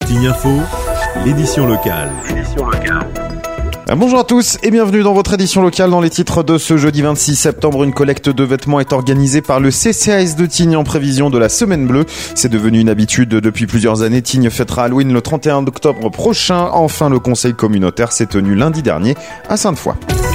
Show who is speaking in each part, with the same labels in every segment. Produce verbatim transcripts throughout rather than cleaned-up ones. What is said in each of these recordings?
Speaker 1: Tignes Info, l'édition locale. L'édition locale.
Speaker 2: Bonjour à tous et bienvenue dans votre édition locale. Dans les titres de ce jeudi vingt-six septembre, une collecte de vêtements est organisée par le C C A S de Tignes en prévision de la Semaine Bleue. C'est devenu une habitude depuis plusieurs années. Tignes fêtera Halloween le trente et un octobre prochain. Enfin, le conseil communautaire s'est tenu lundi dernier à Sainte-Foy.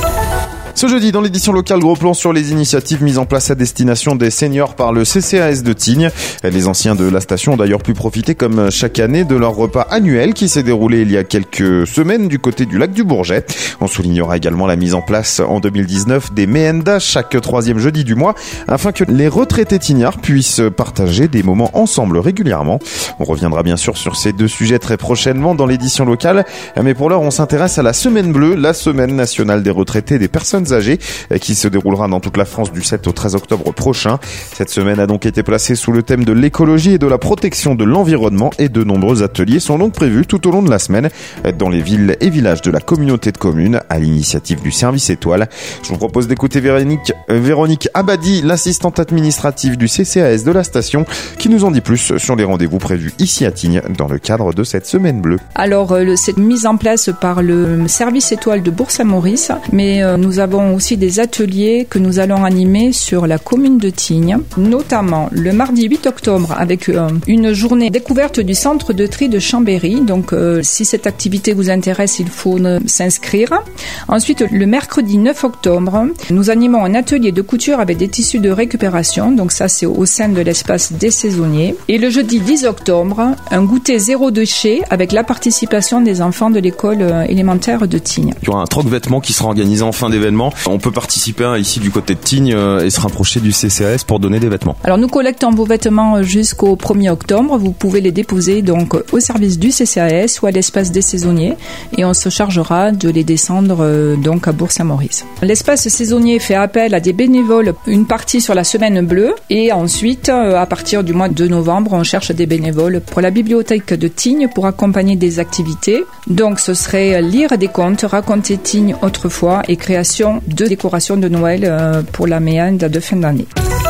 Speaker 2: Ce jeudi, dans l'édition locale, gros plan sur les initiatives mises en place à destination des seniors par le C C A S de Tignes. Les anciens de la station ont d'ailleurs pu profiter, comme chaque année, de leur repas annuel qui s'est déroulé il y a quelques semaines du côté du lac du Bourget. On soulignera également la mise en place en deux mille dix-neuf des méendas chaque troisième jeudi du mois, afin que les retraités tignards puissent partager des moments ensemble régulièrement. On reviendra bien sûr sur ces deux sujets très prochainement dans l'édition locale, mais pour l'heure, on s'intéresse à la Semaine Bleue, la semaine nationale des retraités et des personnes âgées, qui se déroulera dans toute la France du sept au treize octobre prochain. Cette semaine a donc été placée sous le thème de l'écologie et de la protection de l'environnement, et de nombreux ateliers sont donc prévus tout au long de la semaine dans les villes et villages de la communauté de communes à l'initiative du service Étoile. Je vous propose d'écouter Véronique, euh, Véronique Abadi, l'assistante administrative du C C A S de la station, qui nous en dit plus sur les rendez-vous prévus ici à Tignes dans le cadre de cette Semaine Bleue.
Speaker 3: Alors, euh, c'est mise en place par le service Étoile de Bourg-Saint-Maurice, mais euh, nous avons aussi des ateliers que nous allons animer sur la commune de Tignes, notamment le mardi huit octobre avec euh, une journée découverte du centre de tri de Chambéry. Donc euh, si cette activité vous intéresse, il faut euh, s'inscrire. Ensuite, le mercredi neuf octobre, nous animons un atelier de couture avec des tissus de récupération. Donc ça, c'est au sein de l'espace des saisonniers. Et le jeudi dix octobre, un goûter zéro déchet avec la participation des enfants de l'école euh, élémentaire de Tignes.
Speaker 4: Il y aura un troc vêtements qui sera organisé en fin d'événement. On peut participer ici du côté de Tignes et se rapprocher du C C A S pour donner des vêtements.
Speaker 3: Alors nous collectons vos vêtements jusqu'au premier octobre. Vous pouvez les déposer donc au service du C C A S ou à l'espace des saisonniers, et on se chargera de les descendre donc à Bourg-Saint-Maurice. L'espace saisonnier fait appel à des bénévoles, une partie sur la Semaine Bleue, et ensuite à partir du mois de novembre, on cherche des bénévoles pour la bibliothèque de Tignes pour accompagner des activités. Donc ce serait lire des contes, raconter Tignes autrefois et création de décoration de Noël pour la méande de fin d'année.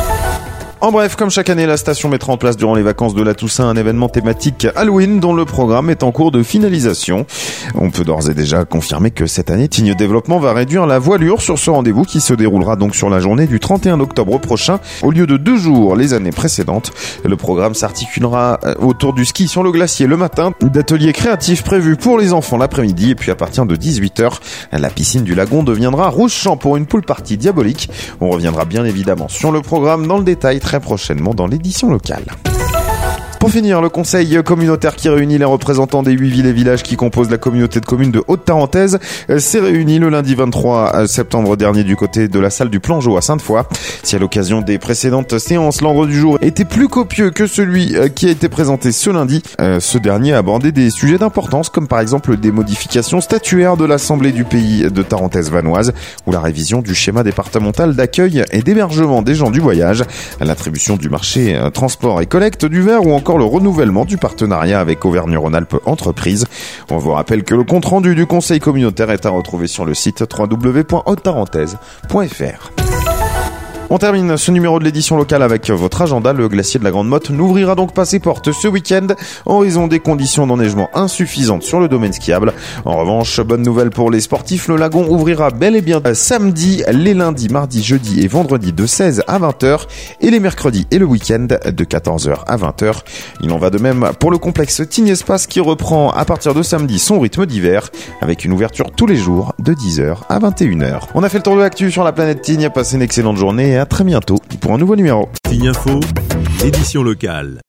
Speaker 2: En bref, comme chaque année, la station mettra en place durant les vacances de la Toussaint un événement thématique Halloween dont le programme est en cours de finalisation. On peut d'ores et déjà confirmer que cette année, Tignes Développement va réduire la voilure sur ce rendez-vous qui se déroulera donc sur la journée du trente et un octobre prochain au lieu de deux jours les années précédentes. Le programme s'articulera autour du ski sur le glacier le matin, d'ateliers créatifs prévus pour les enfants l'après-midi, et puis à partir de dix-huit heures, la piscine du lagon deviendra rouge champ pour une pool party diabolique. On reviendra bien évidemment sur le programme dans le détail très prochainement dans l'édition locale. Pour finir, le conseil communautaire qui réunit les représentants des huit villes et villages qui composent la communauté de communes de Haute-Tarentaise s'est réuni le lundi vingt-trois septembre dernier du côté de la salle du Plangeau à Sainte-Foy. Si à l'occasion des précédentes séances, l'ordre du jour était plus copieux que celui qui a été présenté ce lundi, ce dernier a abordé des sujets d'importance comme par exemple des modifications statutaires de l'Assemblée du pays de Tarentaise-Vanoise ou la révision du schéma départemental d'accueil et d'hébergement des gens du voyage, l'attribution du marché transport et collecte du verre ou encore le renouvellement du partenariat avec Auvergne-Rhône-Alpes Entreprises. On vous rappelle que le compte-rendu du conseil communautaire est à retrouver sur le site w w w point haute tarentaise point f r. On termine ce numéro de l'édition locale avec votre agenda. Le glacier de la Grande Motte n'ouvrira donc pas ses portes ce week-end en raison des conditions d'enneigement insuffisantes sur le domaine skiable. En revanche, bonne nouvelle pour les sportifs, le lagon ouvrira bel et bien samedi, les lundis, mardis, jeudis et vendredis de seize à vingt heures et les mercredis et le week-end de quatorze heures à vingt heures. Il en va de même pour le complexe Tignes Espace qui reprend à partir de samedi son rythme d'hiver avec une ouverture tous les jours de dix heures à vingt et une heures. On a fait le tour de l'actu sur la planète Tignes. Passez une excellente journée et à très bientôt pour un nouveau numéro.
Speaker 1: Tignes Info, édition locale.